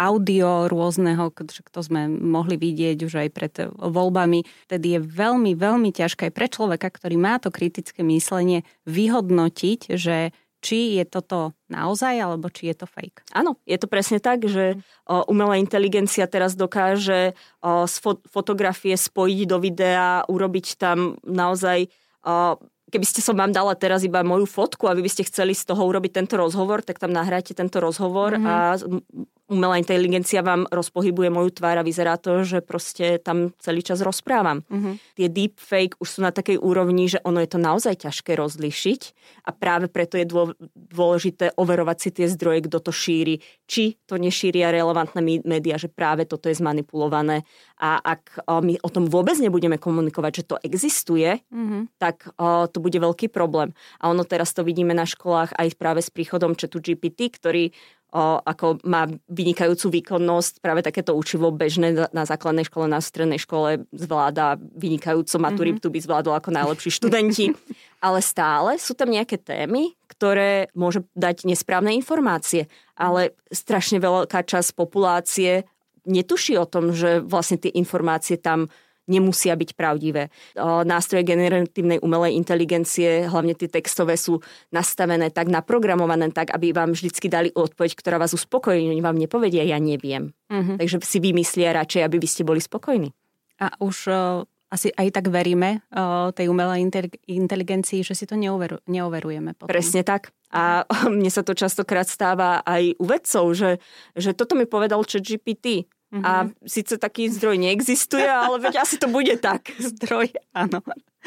audio rôzneho, to sme mohli vidieť už aj pred voľbami. Tedy je veľmi, veľmi ťažké aj pre človeka, ktorý má to kritické myslenie, vyhodnotiť, že či je toto naozaj, alebo či je to fake. Áno, je to presne tak, že o, umelá inteligencia teraz dokáže o, z fo- fotografie spojiť do videa, urobiť tam naozaj... O, keby ste som vám dala teraz iba moju fotku a vy by ste chceli z toho urobiť tento rozhovor, tak tam nahráte tento rozhovor mm-hmm. a umelá inteligencia vám rozpohybuje moju tvár a vyzerá to, že proste tam celý čas rozprávam. Mm-hmm. Tie deepfake už sú na takej úrovni, že ono je to naozaj ťažké rozlišiť a práve preto je dôležité overovať si tie zdroje, kto to šíri, či to nešíria relevantné médiá, že práve toto je zmanipulované. A ak my o tom vôbec nebudeme komunikovať, že to existuje, mm-hmm. tak o, to bude veľký problém. A ono teraz to vidíme na školách aj práve s príchodom chatu G P T, ktorý o, ako má vynikajúcu výkonnosť, práve takéto učivo bežné na základnej škole, na strednej škole zvláda vynikajúco, maturitu by zvládol ako najlepší študenti. Ale stále sú tam nejaké témy, ktoré môže dať nesprávne informácie. Ale strašne veľká časť populácie netuší o tom, že vlastne tie informácie tam nemusia byť pravdivé. Nástroje generatívnej umelej inteligencie, hlavne tie textové, sú nastavené tak, naprogramované tak, aby vám vždycky dali odpoveď, ktorá vás uspokojí. Oni vám nepovedia, ja neviem. Uh-huh. Takže si vymyslia radšej, aby by ste boli spokojní. A už uh, asi aj tak veríme uh, tej umelej inteligencii, že si to neuveru- neoverujeme potom. Presne tak. A mne sa to častokrát stáva aj u vedcov, že, že toto mi povedal chat G P T. Mm-hmm. A síce taký zdroj neexistuje, ale veď asi to bude tak. Zdroj, áno.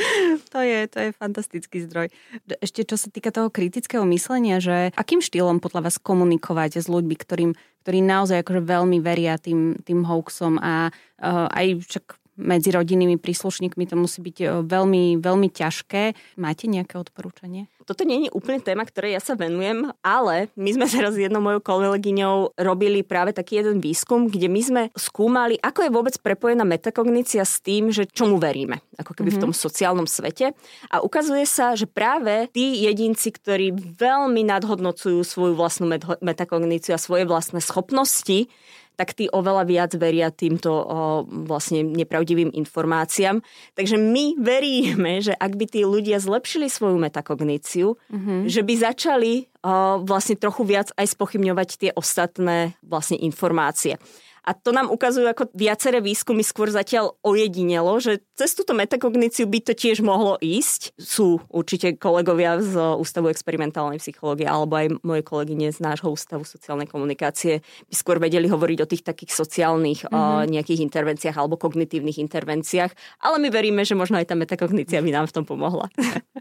To je, to je fantastický zdroj. Ešte čo sa týka toho kritického myslenia, že akým štýlom podľa vás komunikovať s ľuďmi, ktorým, ktorí naozaj akože veľmi veria tým, tým hoaxom a uh, aj však medzi rodinnými príslušníkmi to musí byť veľmi, veľmi ťažké. Máte nejaké odporúčanie? Toto nie je úplne téma, ktorej ja sa venujem, ale my sme teraz s jednou mojou kolegyňou robili práve taký jeden výskum, kde my sme skúmali, ako je vôbec prepojená metakognícia s tým, že čomu veríme, ako keby mm-hmm. v tom sociálnom svete. A ukazuje sa, že práve tí jedinci, ktorí veľmi nadhodnocujú svoju vlastnú metakogníciu a svoje vlastné schopnosti, tak tí oveľa viac veria týmto o, vlastne nepravdivým informáciám. Takže my veríme, že ak by tí ľudia zlepšili svoju metakogníciu, mm-hmm. že by začali o, vlastne trochu viac aj spochybňovať tie ostatné vlastne informácie. A to nám ukazujú ako viaceré výskumy, skôr zatiaľ ojedinelo, že cez túto metakogníciu by to tiež mohlo ísť. Sú určite kolegovia z Ústavu experimentálnej psychológie alebo aj moje kolegyne z nášho Ústavu sociálnej komunikácie by skôr vedeli hovoriť o tých takých sociálnych mm-hmm. nejakých intervenciách alebo kognitívnych intervenciách. Ale my veríme, že možno aj tá metakognícia by nám v tom pomohla.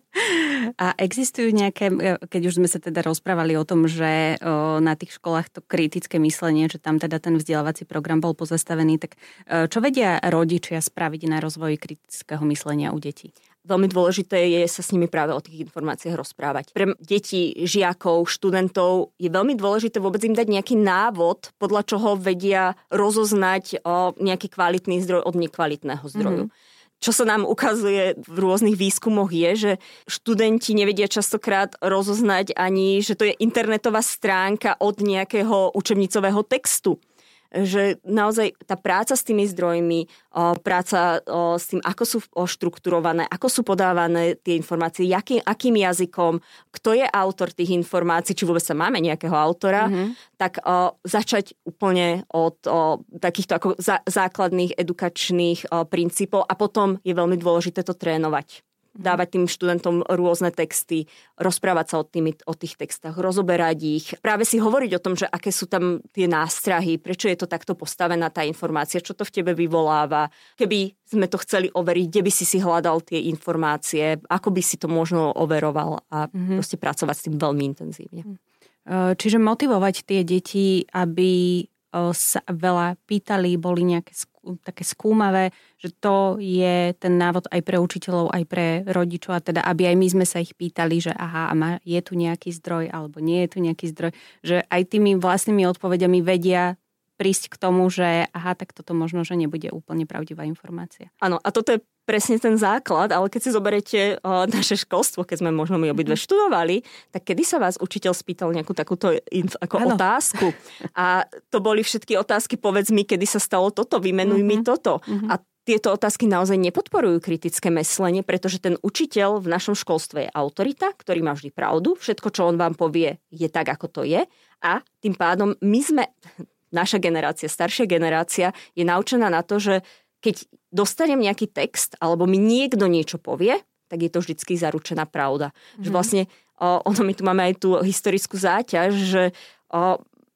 A existujú nejaké, keď už sme sa teda rozprávali o tom, že na tých školách to kritické myslenie, že tam teda ten vzdelávací program bol pozastavený, tak čo vedia rodičia spraviť na rozvoj kritického myslenia u detí? Veľmi dôležité je sa s nimi práve o tých informáciách rozprávať. Pre deti, žiakov, študentov je veľmi dôležité vôbec im dať nejaký návod, podľa čoho vedia rozoznať o nejaký kvalitný zdroj od nekvalitného zdroju. Mm-hmm. Čo sa nám ukazuje v rôznych výskumoch je, že študenti nevedia častokrát rozoznať ani, že to je internetová stránka od nejakého učebnicového textu. Že naozaj tá práca s tými zdrojmi, práca s tým, ako sú štruktúrované, ako sú podávané tie informácie, akým, akým jazykom, kto je autor tých informácií, či vôbec sa máme nejakého autora, mm-hmm. tak o, začať úplne od o, takýchto ako zá, základných edukačných o, princípov a potom je veľmi dôležité to trénovať. Dávať tým študentom rôzne texty, rozprávať sa o, tými, o tých textách, rozoberať ich. Práve si hovoriť o tom, že aké sú tam tie nástrahy, prečo je to takto postavená tá informácia, čo to v tebe vyvoláva. Keby sme to chceli overiť, kde by si si hľadal tie informácie, ako by si to možno overoval a mm-hmm. proste pracovať s tým veľmi intenzívne. Čiže motivovať tie deti, aby sa veľa pýtali, boli nejaké skú, také skúmavé, že to je ten návod aj pre učiteľov, aj pre rodičov, a teda aby aj my sme sa ich pýtali, že aha, a má, je tu nejaký zdroj, alebo nie je tu nejaký zdroj, že aj tými vlastnými odpovediami vedia prísť k tomu, že aha, tak toto možno, že nebude úplne pravdivá informácia. Áno, a toto je presne ten základ, ale keď si zoberiete uh, naše školstvo, keď sme možno my obidve mm-hmm. študovali, tak kedy sa vás učiteľ spýtal nejakú takúto inf- ako ano. otázku? A to boli všetky otázky, povedz mi, kedy sa stalo toto, vymenuj mm-hmm. mi toto. Mm-hmm. A tieto otázky naozaj nepodporujú kritické myslenie, pretože ten učiteľ v našom školstve je autorita, ktorý má vždy pravdu. Všetko, čo on vám povie, je tak, ako to je. A tým pádom my sme, naša generácia, staršia generácia, je naučená na to, že keď dostanem nejaký text, alebo mi niekto niečo povie, tak je to vždycky zaručená pravda. Mm-hmm. Že vlastne, o, ono my tu máme aj tú historickú záťaž, že o,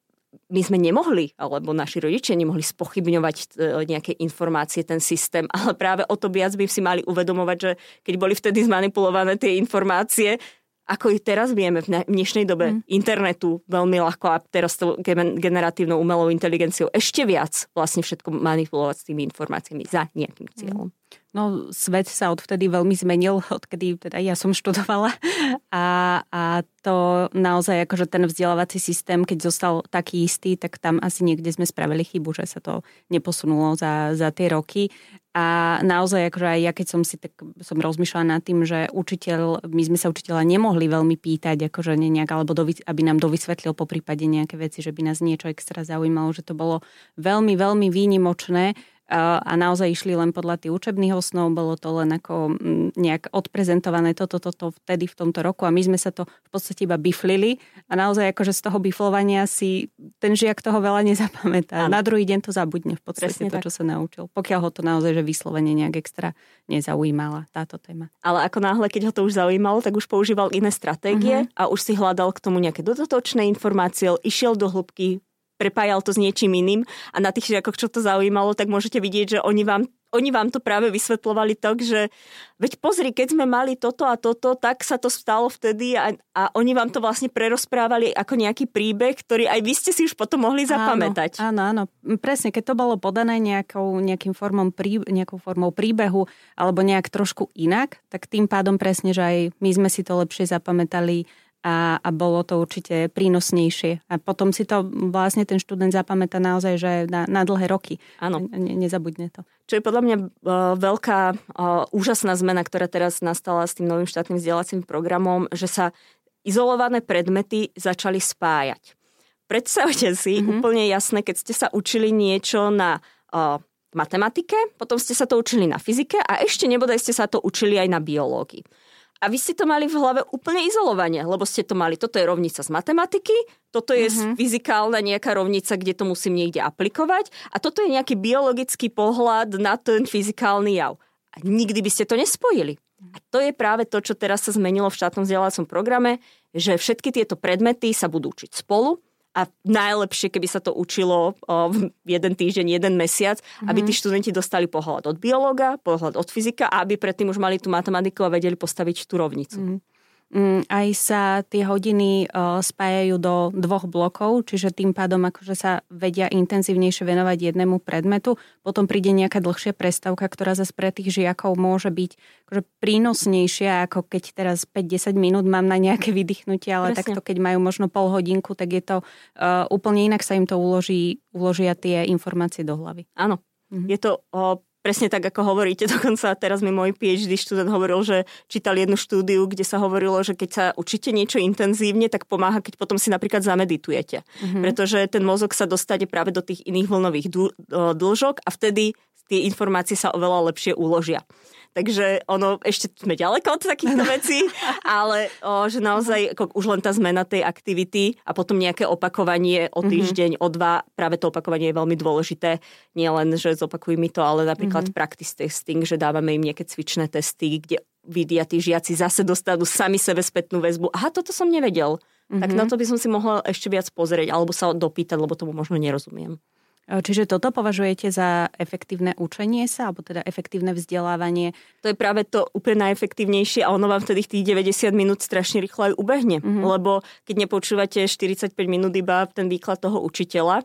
my sme nemohli, alebo naši rodičia nemohli spochybňovať e, nejaké informácie, ten systém, ale práve o to viac by si mali uvedomovať, že keď boli vtedy zmanipulované tie informácie, ako ich teraz vieme v dnešnej dobe mm. internetu veľmi ľahko a teraz to generatívnou umelou inteligenciou ešte viac vlastne všetko manipulovať s tými informáciami za nejakým cieľom. No, svet sa odvtedy veľmi zmenil, odkedy teda ja som študovala a, a to naozaj akože ten vzdelávací systém, keď zostal taký istý, tak tam asi niekde sme spravili chybu, že sa to neposunulo za, za tie roky. A naozaj akože aj ja, keď som si tak som rozmýšľala nad tým, že učiteľ, my sme sa učiteľa nemohli veľmi pýtať, akože nejak, alebo dovy, aby nám dovysvetlil po prípade nejaké veci, že by nás niečo extra zaujímalo, že to bolo veľmi, veľmi výnimočné. A naozaj išli len podľa tých učebných osnov, bolo to len ako nejak odprezentované toto, toto vtedy v tomto roku a my sme sa to v podstate iba biflili a naozaj akože z toho biflovania si ten žiak toho veľa nezapamätá. Na druhý deň to zabudne v podstate. Presne to, tak. Čo sa naučil. Pokiaľ ho to naozaj že vyslovene nejak extra nezaujímala táto téma. Ale ako náhle, keď ho to už zaujímalo, tak už používal iné stratégie uh-huh. a už si hľadal k tomu nejaké dodatočné informácie, išiel do hĺbky, prepájal to s niečím iným a na tých žiakoch, čo to zaujímalo, tak môžete vidieť, že oni vám, oni vám to práve vysvetľovali tak, že veď pozri, keď sme mali toto a toto, tak sa to stalo vtedy a, a oni vám to vlastne prerozprávali ako nejaký príbeh, ktorý aj vy ste si už potom mohli zapamätať. Áno, áno, áno. Presne, keď to bolo podané nejakou, nejakým formou prí, nejakou formou príbehu alebo nejak trošku inak, tak tým pádom presne, že aj my sme si to lepšie zapamätali A, a bolo to určite prínosnejšie. A potom si to vlastne ten študent zapamätá naozaj, že na, na dlhé roky. Áno. Ne, nezabudne to. Čo je podľa mňa uh, veľká, uh, úžasná zmena, ktorá teraz nastala s tým novým štátnym vzdelávacím programom, že sa izolované predmety začali spájať. Predstavte si mm-hmm. úplne jasné, keď ste sa učili niečo na uh, matematike, potom ste sa to učili na fyzike a ešte nebodaj ste sa to učili aj na biológii. A vy ste to mali v hlave úplne izolovanie, lebo ste to mali, toto je rovnica z matematiky, toto je uh-huh. fyzikálna nejaká rovnica, kde to musím niekde aplikovať a toto je nejaký biologický pohľad na ten fyzikálny jav. A nikdy by ste to nespojili. A to je práve to, čo teraz sa zmenilo v štátnom vzdelávacom programe, že všetky tieto predmety sa budú učiť spolu a najlepšie, keby sa to učilo o, jeden týždeň, jeden mesiac, mm-hmm. aby tí študenti dostali pohľad od biológa, pohľad od fyzika a aby predtým už mali tú matematiku a vedeli postaviť tú rovnicu. Mm. Mm, aj sa tie hodiny uh, spájajú do dvoch blokov, čiže tým pádom akože sa vedia intenzívnejšie venovať jednému predmetu. Potom príde nejaká dlhšia prestávka, ktorá zase pre tých žiakov môže byť akože prínosnejšia, ako keď teraz päť až desať minút mám na nejaké vydýchnutie, ale Presne. Takto keď majú možno pol hodinku, tak je to uh, úplne inak sa im to uloží, uložia tie informácie do hlavy. Áno, mhm. je to... Uh, Presne tak, ako hovoríte. Dokonca teraz mi môj PhD študent hovoril, že čítal jednu štúdiu, kde sa hovorilo, že keď sa učíte niečo intenzívne, tak pomáha, keď potom si napríklad zameditujete. Mm-hmm. Pretože ten mozog sa dostane práve do tých iných vlnových dĺžok a vtedy tie informácie sa oveľa lepšie uložia. Takže ono, ešte sme ďaleko od takýchto vecí, ale o, že naozaj ako už len tá zmena tej aktivity a potom nejaké opakovanie o týždeň, mm-hmm. o dva, práve to opakovanie je veľmi dôležité. Nie len, že zopakuj mi to, ale napríklad mm-hmm. practice testing, že dávame im nejaké cvičné testy, kde vidia tí žiaci zase dostanú sami sebe spätnú väzbu. Aha, toto som nevedel. Mm-hmm. Tak na to by som si mohla ešte viac pozrieť alebo sa dopýtať, lebo tomu možno nerozumiem. Čiže toto považujete za efektívne učenie sa, alebo teda efektívne vzdelávanie? To je práve to úplne najefektívnejšie a ono vám vtedy tých deväťdesiat minút strašne rýchlo aj ubehne. Mm-hmm. Lebo keď nepočúvate štyridsaťpäť minút iba ten výklad toho učiteľa,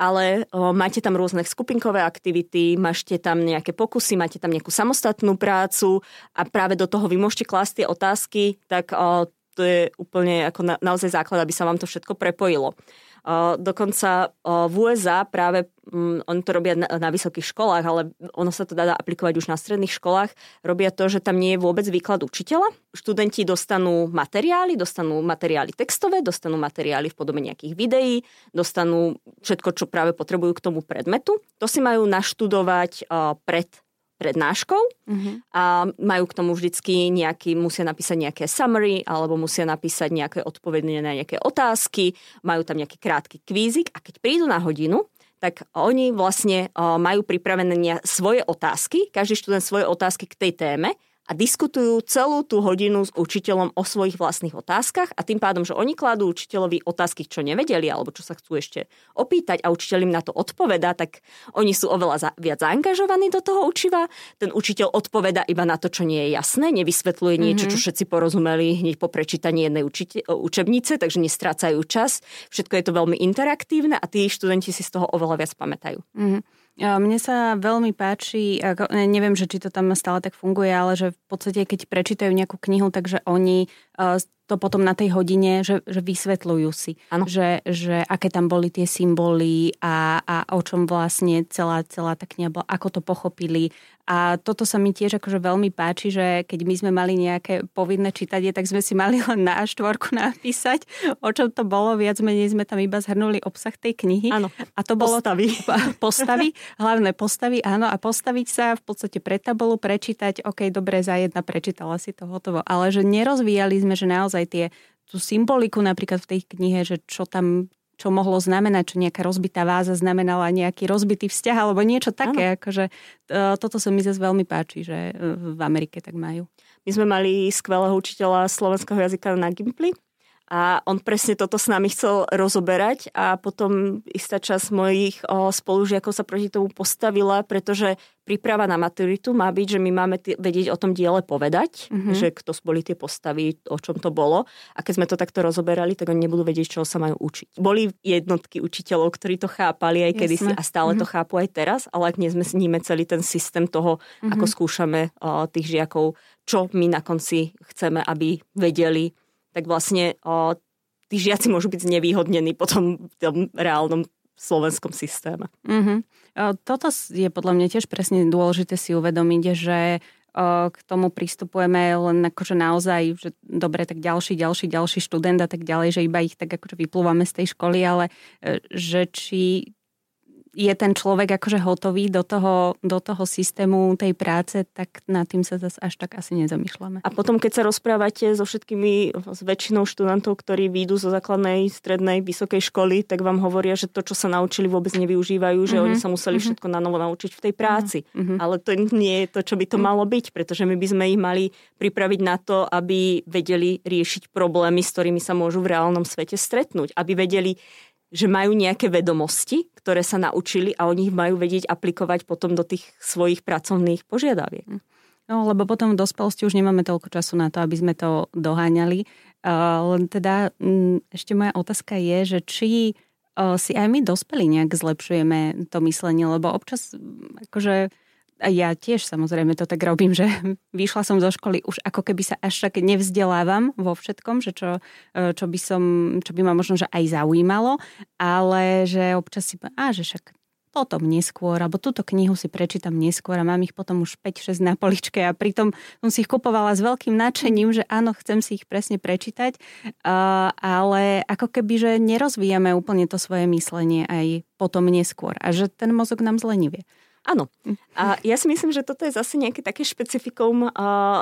ale o, máte tam rôzne skupinkové aktivity, máte tam nejaké pokusy, máte tam nejakú samostatnú prácu a práve do toho vy môžete klásť tie otázky, tak o, to je úplne ako na, naozaj základ, aby sa vám to všetko prepojilo. Uh, dokonca uh, v ú es á práve, um, oni to robia na, na vysokých školách, ale ono sa to dá aplikovať už na stredných školách, robia to, že tam nie je vôbec výklad učiteľa. Študenti dostanú materiály, dostanú materiály textové, dostanú materiály v podobe nejakých videí, dostanú všetko, čo práve potrebujú k tomu predmetu. To si majú naštudovať uh, pred prednáškou uh-huh. a majú k tomu vždycky nejaký, musia napísať nejaké summary alebo musia napísať nejaké odpovede na nejaké otázky, majú tam nejaký krátky kvízik a keď prídu na hodinu, tak oni vlastne uh, majú pripravené svoje otázky, každý študent svoje otázky k tej téme a diskutujú celú tú hodinu s učiteľom o svojich vlastných otázkach a tým pádom, že oni kladú učiteľovi otázky, čo nevedeli alebo čo sa chcú ešte opýtať a učiteľ im na to odpovedá, tak oni sú oveľa za, viac zaangažovaní do toho učiva. Ten učiteľ odpovedá iba na to, čo nie je jasné, nevysvetľuje niečo, čo všetci porozumeli hneď po prečítaní jednej učite- učebnice, takže nestrácajú čas. Všetko je to veľmi interaktívne a tí študenti si z toho oveľa viac pamätajú. Mm-hmm. Mne sa veľmi páči, ako, neviem, že či to tam stále tak funguje, ale že v podstate, keď prečítajú nejakú knihu, takže oni to potom na tej hodine, že, že vysvetľujú si, že, že aké tam boli tie symboly a, a o čom vlastne celá, celá tá kniha bola, ako to pochopili. A toto sa mi tiež akože veľmi páči, že keď my sme mali nejaké povinné čítanie, tak sme si mali len na á štvorku napísať, o čom to bolo. Viac menej sme tam iba zhrnuli obsah tej knihy. Áno, a to bolo postavy. Postavy, hlavné postavy, áno, a postaviť sa v podstate pred tabulu, prečítať, ok, dobre, za jedna prečítala si to, hotovo. Ale že nerozvíjali sme, že naozaj tie, tú symboliku napríklad v tej knihe, že čo tam čo mohlo znamenať, čo nejaká rozbitá váza znamenala nejaký rozbitý vzťah, alebo niečo také. Akože, toto sa mi zase veľmi páči, že v Amerike tak majú. My sme mali skvelého učiteľa slovenského jazyka na Gimply a on presne toto s nami chcel rozoberať a potom istá časť mojich o, spolužiakov sa proti tomu postavila, pretože príprava na maturitu má byť, že my máme t- vedieť o tom diele povedať, mm-hmm. že kto boli tie postavy, o čom to bolo. A keď sme to takto rozoberali, tak oni nebudú vedieť, čoho sa majú učiť. Boli jednotky učiteľov, ktorí to chápali aj kedysi a stále mm-hmm. to chápu aj teraz, ale ak nie sme s nimi celý ten systém toho, mm-hmm. ako skúšame o, tých žiakov, čo my na konci chceme, aby vedeli, tak vlastne o, tí žiaci môžu byť znevýhodnení potom v tom reálnom slovenskom systéme. Mm-hmm. Toto je podľa mňa tiež presne dôležité si uvedomiť, že k tomu pristupujeme len akože naozaj, že dobre, tak ďalší, ďalší, ďalší študent a tak ďalej, že iba ich tak akože vyplúvame z tej školy, ale že či je ten človek akože hotový do toho, do toho systému tej práce, tak nad tým sa zase až tak asi nezamýšľame. A potom, keď sa rozprávate so všetkými, s väčšinou študentov, ktorí výjdu zo základnej, strednej, vysokej školy, tak vám hovoria, že to, čo sa naučili, vôbec nevyužívajú, že mm-hmm. oni sa museli mm-hmm. všetko na novo naučiť v tej práci. Mm-hmm. Ale to nie je to, čo by to malo byť, pretože my by sme ich mali pripraviť na to, aby vedeli riešiť problémy, s ktorými sa môžu v reálnom svete stretnúť. Aby vedeli, že majú nejaké vedomosti, ktoré sa naučili a oni ich majú vedieť aplikovať potom do tých svojich pracovných požiadaviek. No, lebo potom v dospelosti už nemáme toľko času na to, aby sme to doháňali. Uh, len teda um, ešte moja otázka je, že či uh, si aj my dospelí nejak zlepšujeme to myslenie, lebo občas akože a ja tiež samozrejme to tak robím, že vyšla som zo školy už ako keby sa až tak nevzdelávam vo všetkom, že čo, čo by som, čo by ma možno že aj zaujímalo, ale že občas si poviem, á, že však potom neskôr, alebo túto knihu si prečítam neskôr a mám ich potom už päť šesť na poličke a pritom som si ich kupovala s veľkým nadšením, že áno, chcem si ich presne prečítať, uh, ale ako keby, že nerozvíjame úplne to svoje myslenie aj potom neskôr a že ten mozog nám zlenivie. Áno. A ja si myslím, že toto je zase nejaké také špecifikum uh,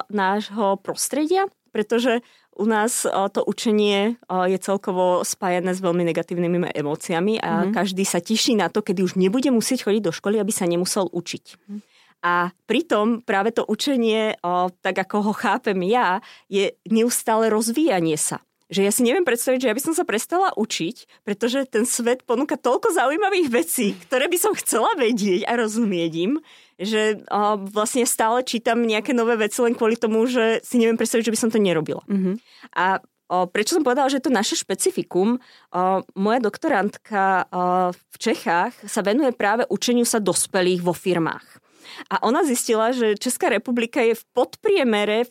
nášho prostredia, pretože u nás uh, to učenie uh, je celkovo spájané s veľmi negatívnymi emóciami a mm-hmm. každý sa teší na to, kedy už nebude musieť chodiť do školy, aby sa nemusel učiť. Mm-hmm. A pritom práve to učenie, uh, tak ako ho chápem ja, je neustále rozvíjanie sa. Že ja si neviem predstaviť, že ja by som sa prestala učiť, pretože ten svet ponúka toľko zaujímavých vecí, ktoré by som chcela vedieť a rozumieť im, že uh, vlastne stále čítam nejaké nové veci len kvôli tomu, že si neviem predstaviť, že by som to nerobila. Mm-hmm. A prečo som povedala, že je to naše špecifikum? Moja doktorantka v Čechách sa venuje práve učeniu sa dospelých vo firmách. A ona zistila, že Česká republika je v podpriemere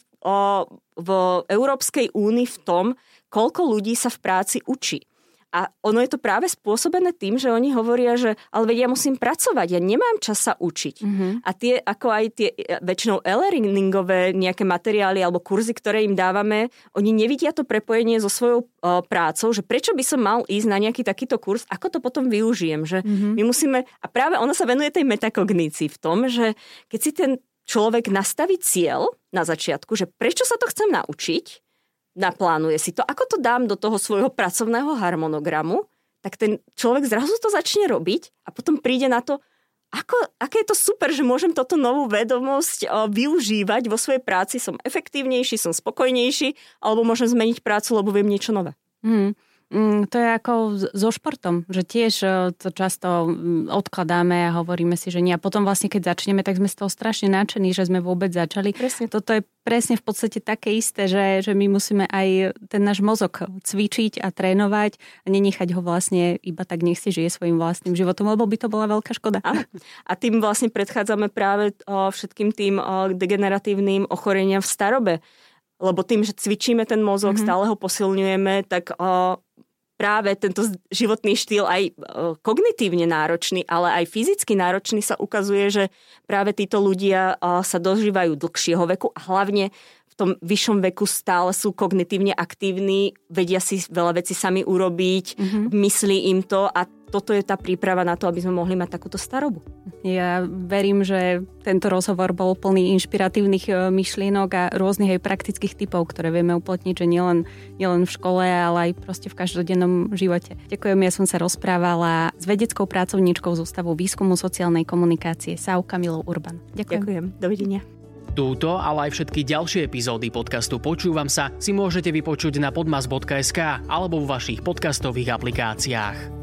v Európskej únii v tom, koľko ľudí sa v práci učí. A ono je to práve spôsobené tým, že oni hovoria, že ale veď ja musím pracovať, ja nemám čas sa učiť. Mm-hmm. A tie, ako aj tie väčšinou e-learningové nejaké materiály alebo kurzy, ktoré im dávame, oni nevidia to prepojenie so svojou uh, prácou, že prečo by som mal ísť na nejaký takýto kurz, ako to potom využijem. Že mm-hmm. my musíme, a práve ona sa venuje tej metakognícii v tom, že keď si ten človek nastaví cieľ na začiatku, že prečo sa to chcem naučiť, naplánuje si to, ako to dám do toho svojho pracovného harmonogramu, tak ten človek zrazu to začne robiť a potom príde na to, ako, aké je to super, že môžem toto novú vedomosť o, využívať vo svojej práci, som efektívnejší, som spokojnejší, alebo môžem zmeniť prácu, lebo viem niečo nové. Mm. Mm, to je ako so športom, že tiež to často odkladáme a hovoríme si, že nie. A potom vlastne, keď začneme, tak sme z toho strašne nadšení, že sme vôbec začali. Presne. Toto je presne v podstate také isté, že, že my musíme aj ten náš mozog cvičiť a trénovať a nenechať ho vlastne iba tak, nech si žije svojím vlastným životom, lebo by to bola veľká škoda. A, a tým vlastne predchádzame práve o, všetkým tým o, degeneratívnym ochoreniam v starobe. Lebo tým, že cvičíme ten mozog, mm-hmm. stále ho posilňujeme, tak o, práve tento životný štýl aj o, kognitívne náročný, ale aj fyzicky náročný sa ukazuje, že práve títo ľudia o, sa dožívajú dlhšieho veku a hlavne v tom vyššom veku stále sú kognitívne aktívni, vedia si veľa vecí sami urobiť, mm-hmm. myslí im to a toto je tá príprava na to, aby sme mohli mať takúto starobu. Ja verím, že tento rozhovor bol plný inšpiratívnych myšlienok a rôznych aj praktických typov, ktoré vieme uplatniť, že nielen, nielen v škole, ale aj proste v každodennom živote. Ďakujem, ja som sa rozprávala s vedeckou pracovníčkou z Ústavu výskumu sociálnej komunikácie es á ú Kamilou Urban. Ďakujem. Ďakujem. Dovidenia. Túto, ale aj všetky ďalšie epizódy podcastu Počúvam sa si môžete vypočuť na podmas bodka es ká alebo vo vašich podcastových aplikáciách.